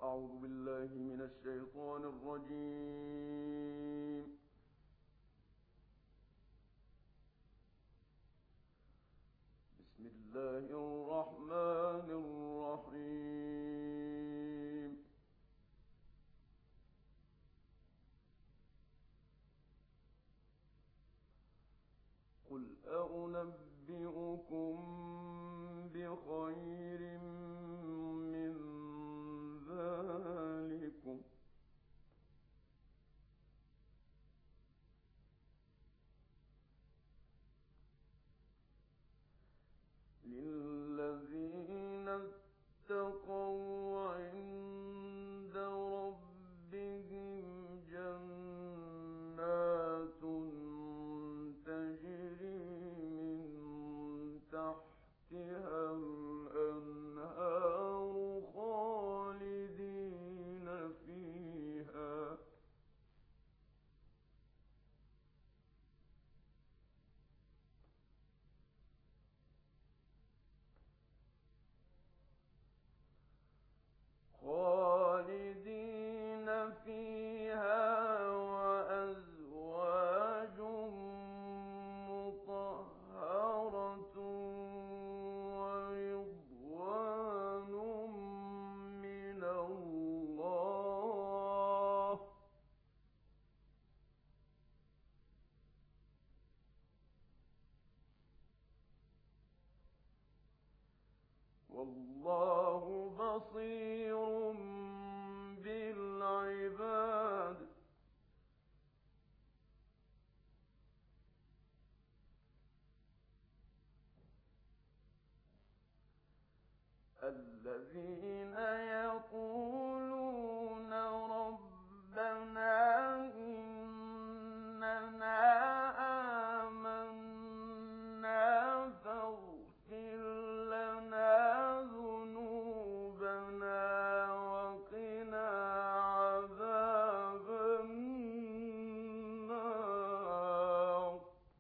أعوذ بالله من الشيطان الرجيم. بسم الله الرحمن الرحيم. قل أنبئكم بخير من ذلكم للذين اتقوا عند ربهم جنات تجري من تحتها الأنهار خالدين فيها وأزواج مطهرة ورضوان من الله والله بصير بالعباد. الذين يقولون ربنا إننا آمنا فاغفر لنا ذنوبنا وقنا عذاب النار.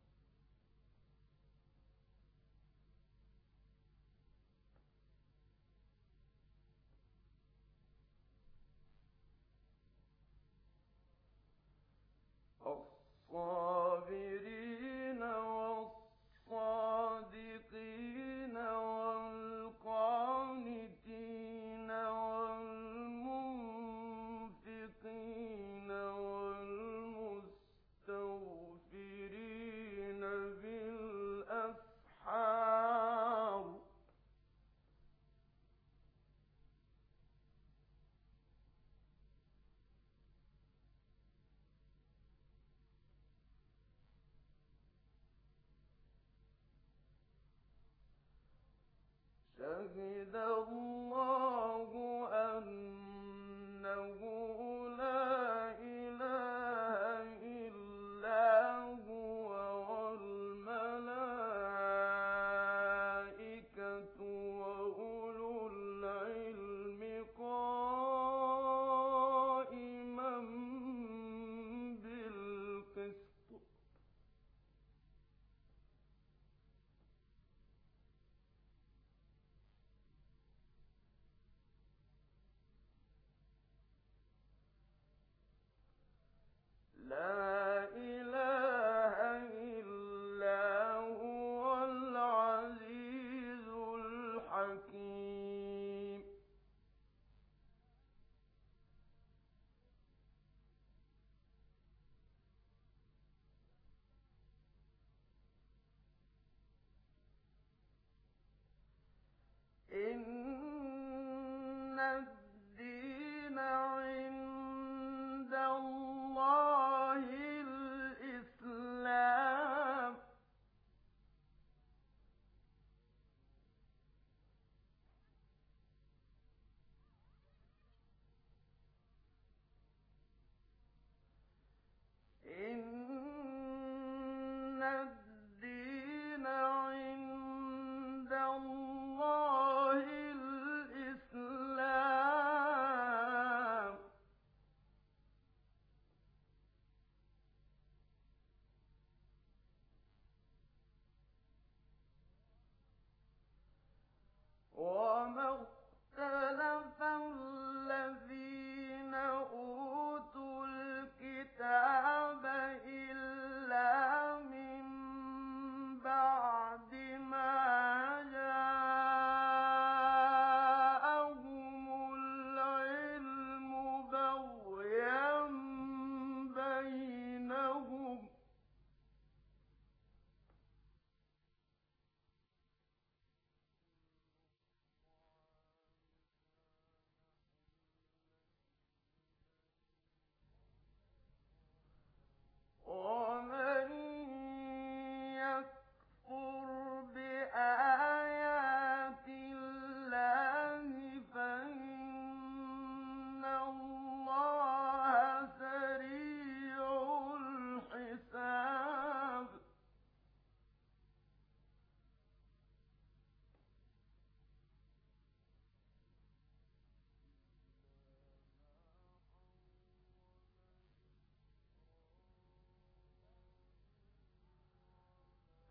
الصابرين والصادقين والقانتين والمنفقين والمستغفرين بالأسحار شهد الله أنه لا إله إلا هو والملائكة وأولو العلم قائما بالقسط. لا إله إلا هو العزيز الحكيم. إن الدين عند الله الإسلام.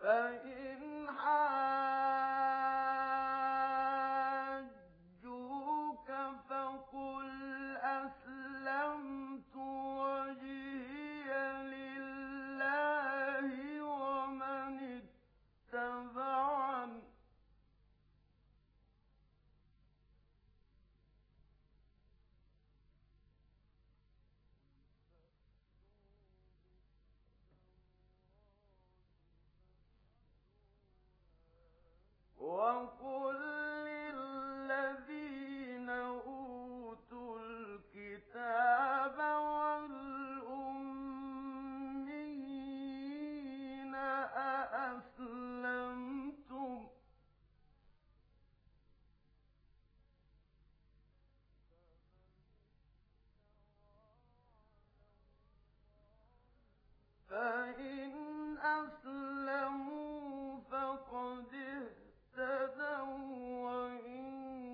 فإن حاجوك فقل أسلمت وجهي لله ومن اتبعني وقل للذين أوتوا الكتاب والأميين أأسلمتم فإن أسلموا فقد اهتدوا وإن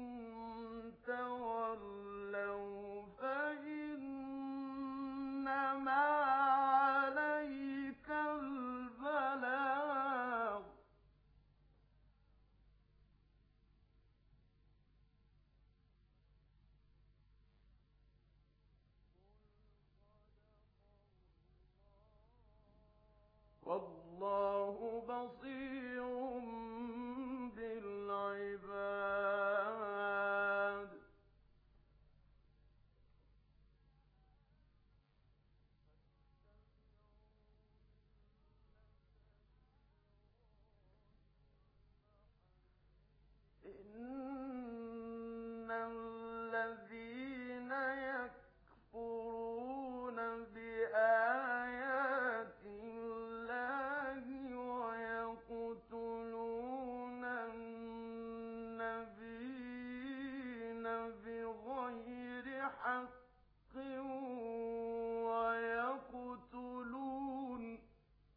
تولوا فإنما عليك البلاغ والله بصير بالعباد إن الذين يكفرون بآيات الله ويقتلون النبيين بغير حق ويقتلون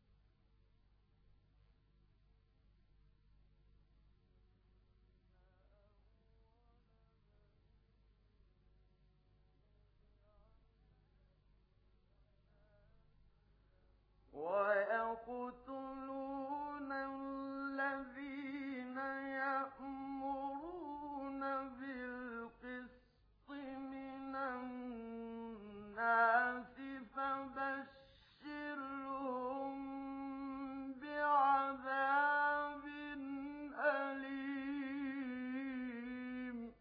الذين يأمرون بالقسط من الناس فبشرهم بعذاب أليم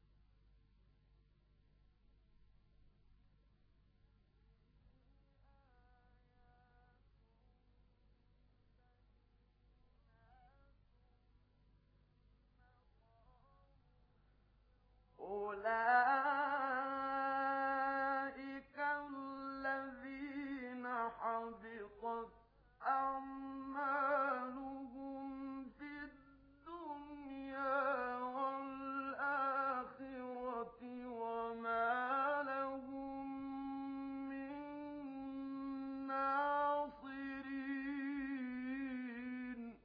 أولئك الذين حبطت أعمالهم في الدنيا والآخرة وما لهم من ناصرين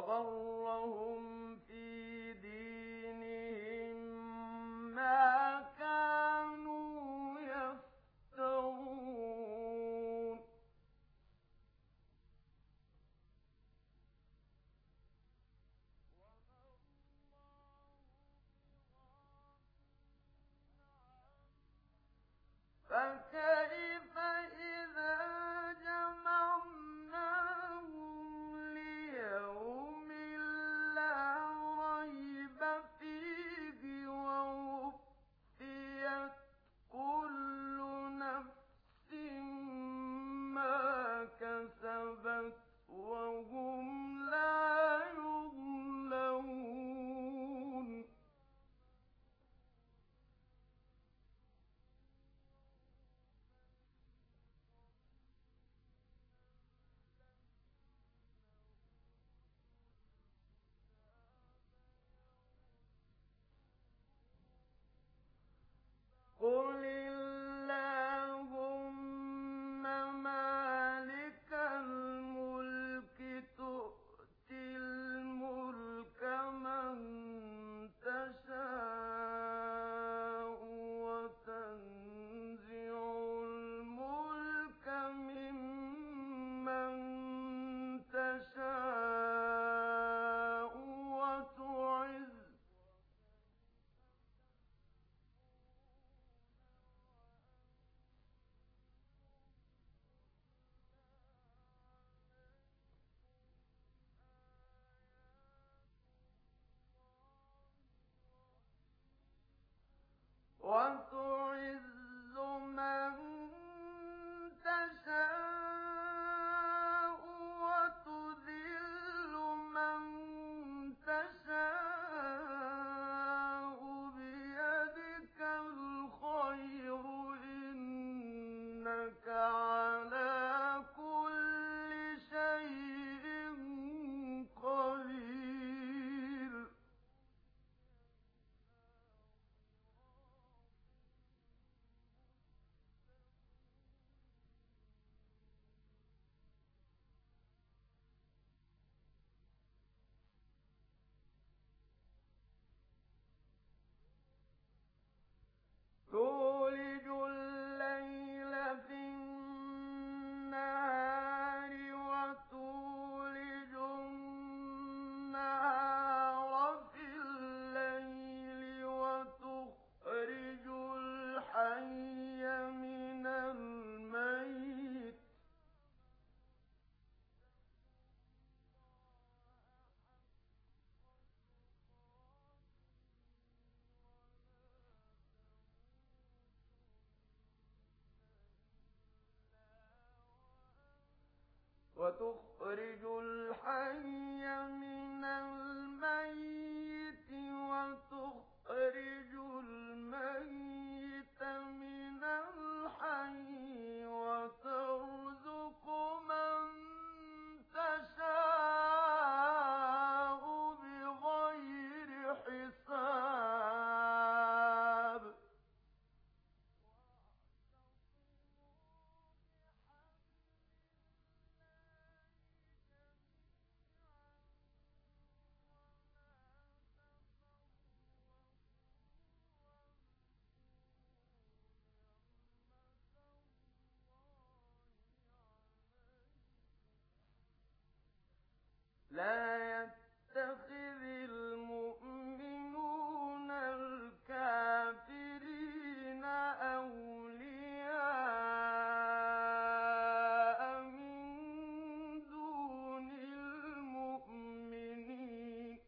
وغرهم في دينهم ما كانوا يفترون فكيف إذا جمعناهم ليوم لا ريب فيه ووفيت كل نفس ما كسبت وهم لا يظلمون قل اللهم مالك الملك تؤتي الملك من تشاء وتنزع الملك ممن تشاء وتعز من تشاء وتذل من تشاء بيدك الخير إنك على كل شيء قدير تولج الليل في النهار وتولج النهار في الليل وتخرج الحي من الميت وتخرج الحي من الميت وتخرج الميت من الحي وترزق من تشاء بغير حساب لا يتخذ المؤمنون الكافرين أولياء من دون المؤمنين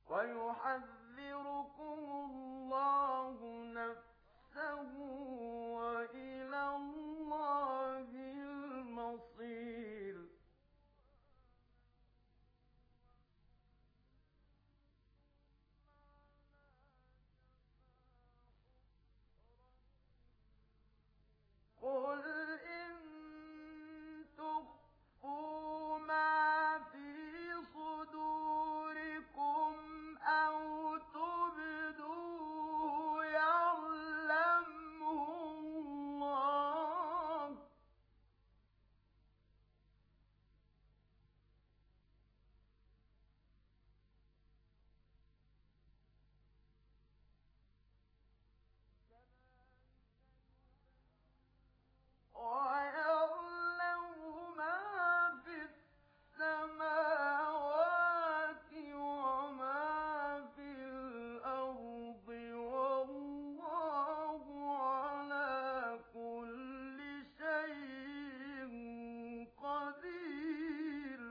ويحذركم الله نفسه وإلى الله المصير قل إن تخفوا ما في صدوركم أو تبدوه يعلمه الله ويعلم ما في السماوات وما في الأرض والله على كل شيء قدير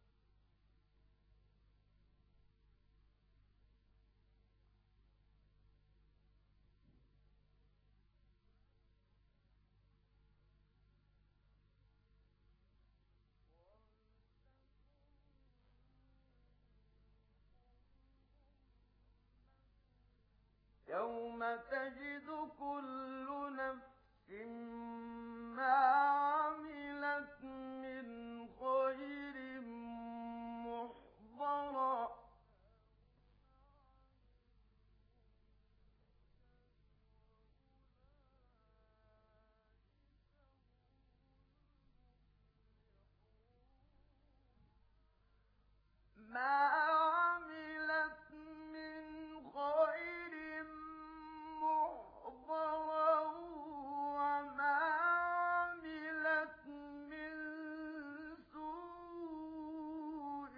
يوم تجد كل نفس ما عملت من خير محضرا ما عملت من خير محضرا وما عملت من سوء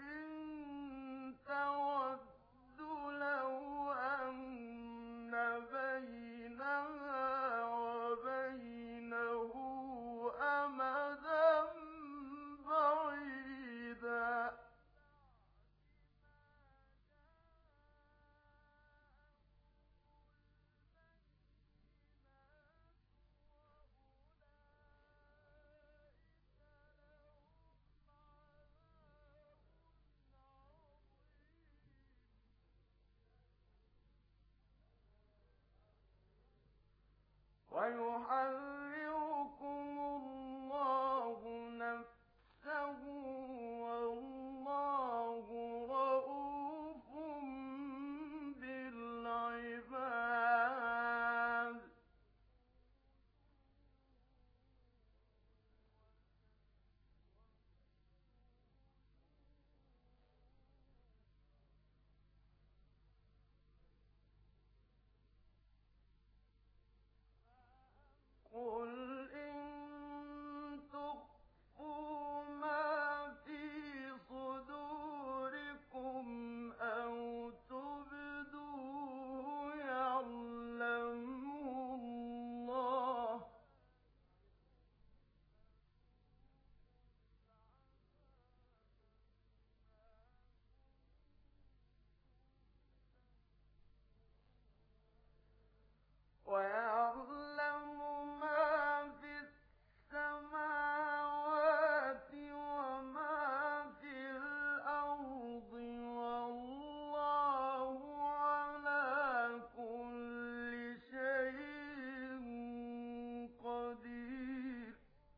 تود لو أن بينها وبينه أمدا بعيدا ويحذركم الله نفسه والله رءوف بالعباد قل إن تخفوا ما في صدوركم أو تبدوه يعلمه الله ويعلم ما في السماوات وما في الأرض والله على كل شيء قدير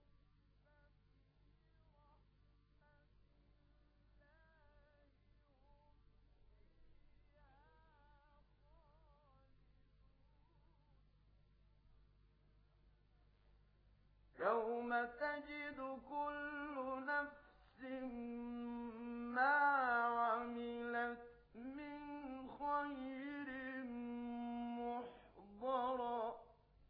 يوم تجد كل نفس ما عملت من خير محضرا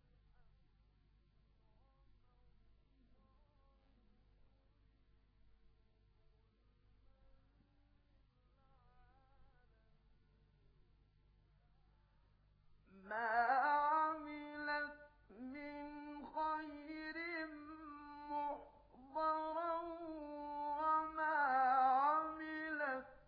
ما عملت من خير محضرا وما عملت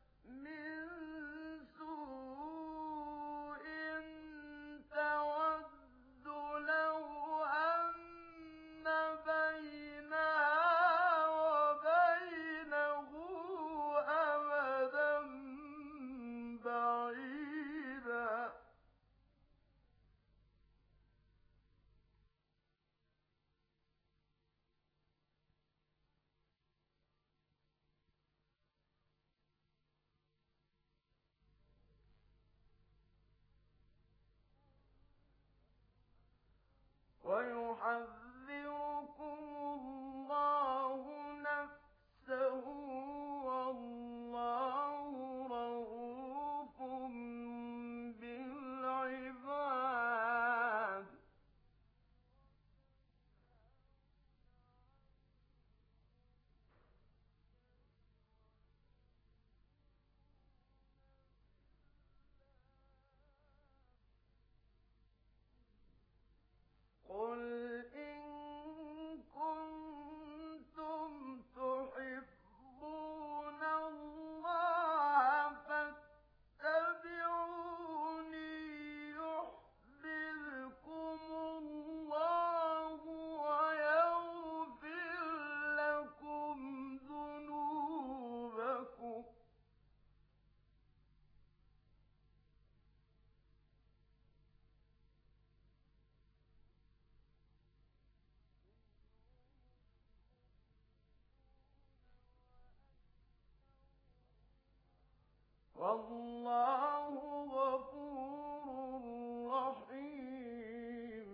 يحذركم الله نفسه والله رؤوف بالعباد. قل إن كنتم تحبون الله فاتبعوني يحببكم الله ويغفر لكم ذنوبكم. والله غفور رحيم.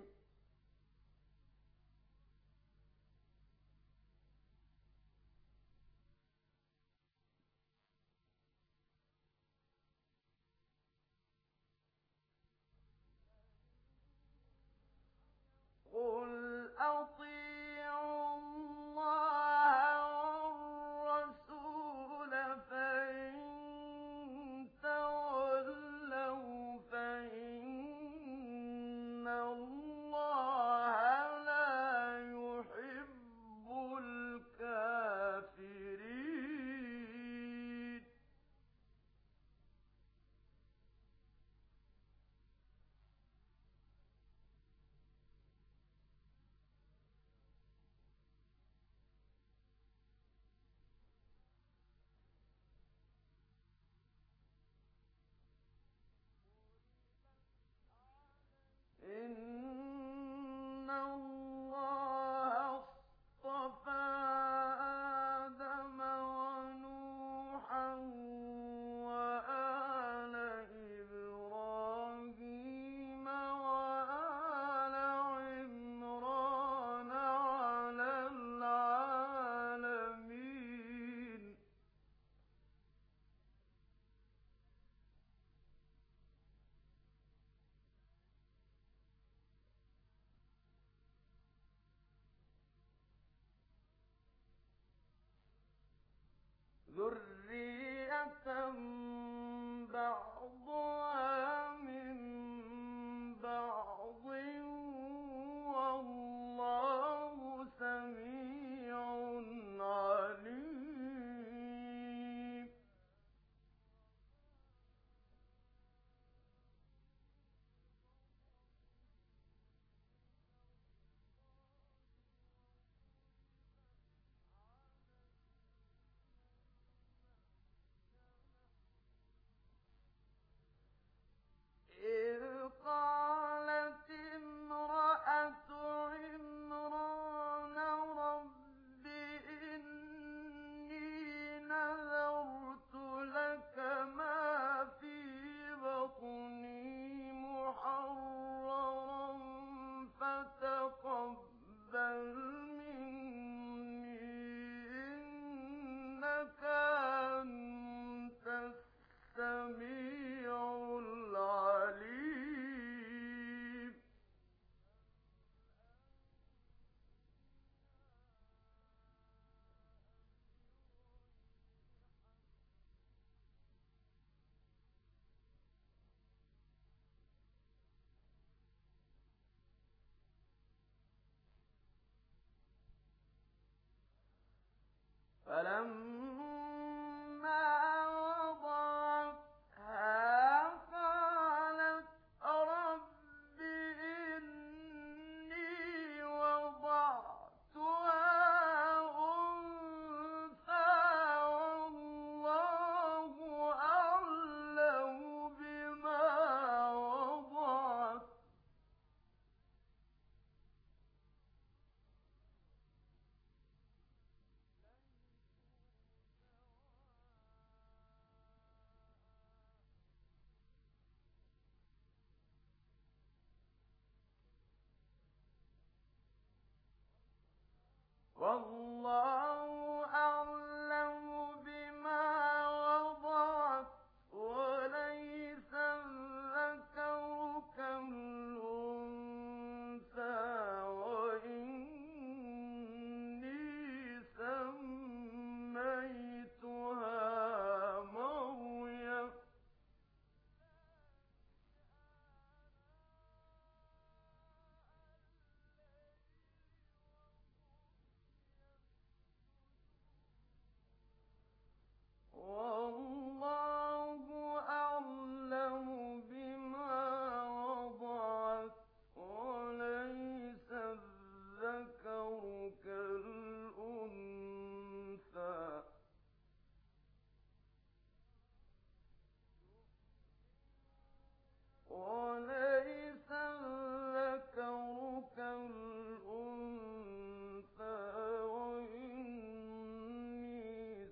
قل أطيعوا الله والرسول فإن تولوا فإن الله لا يحب الكافرين. إن الله اصطفى آدم ونوحا وآل إبراهيم وآل عمران على العالمين. ذرية بعضها من بعض والله سميع عليم. الله أعلم بما وضعت وليس الذكر كالأنثى وإني سميتها مريم والله أعلم بما وضعت وليس الذكر كالأنثى وليس الذكر كالأنثى وإني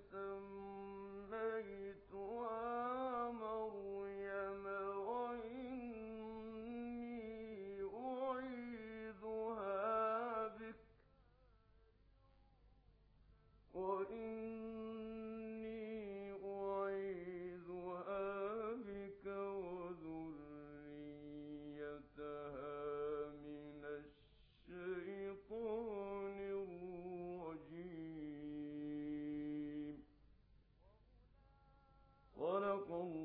سميتها مريم وإني أعيذها بك وذريتها من الشيطان الرجيم. صدق الله